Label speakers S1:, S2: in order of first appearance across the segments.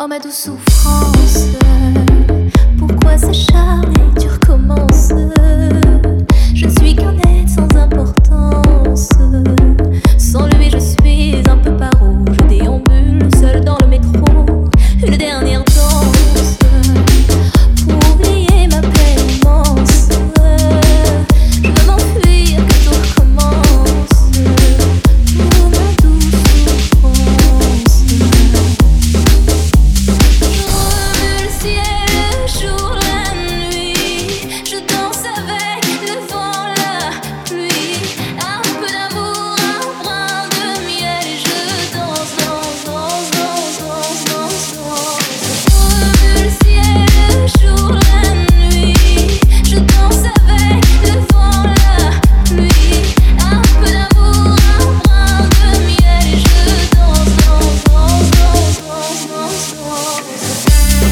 S1: Oh ma douce souffrance, pourquoi s'acharner, tu recommences. Je ne suis qu'un être sans importance. Sans lui je suis un peu paro. Je déambule seul dans le métro. Une dernière danse pour oublier ma peine immense. Je veux m'enfuir, que tout recommence. Oh ma douce souffrance. Le ciel, le jour, la nuit, je danse avec le vent, la pluie, un peu d'amour, un brin de miel et je danse, danse, danse, danse, danse, danse, danse. Le ciel, le jour, la nuit, je danse avec le vent, la pluie, un peu d'amour, un brin de miel et je danse, danse, danse, danse, danse, danse, danse.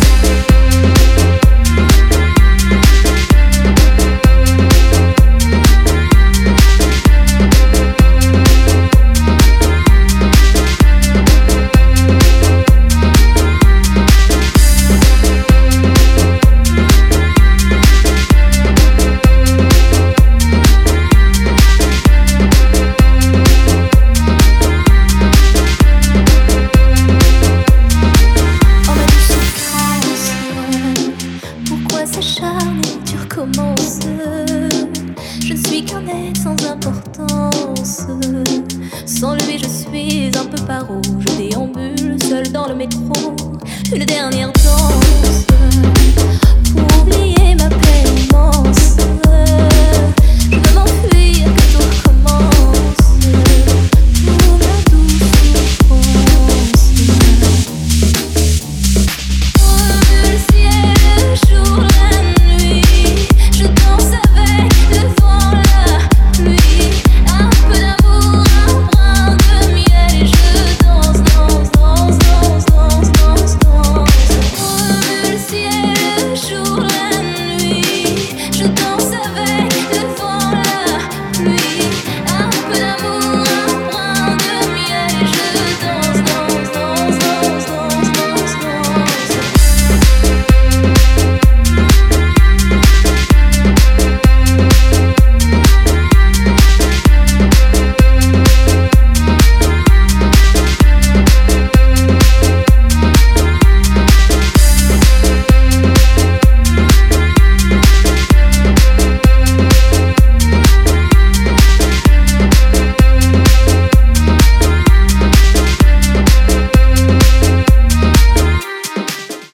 S1: Oh ma douce souffrance, pourquoi s'acharner, tu recommences. Je ne suis qu'un être sans importance. Sans lui je suis un peu paro. Je déambule seul dans le métro. Une dernière danse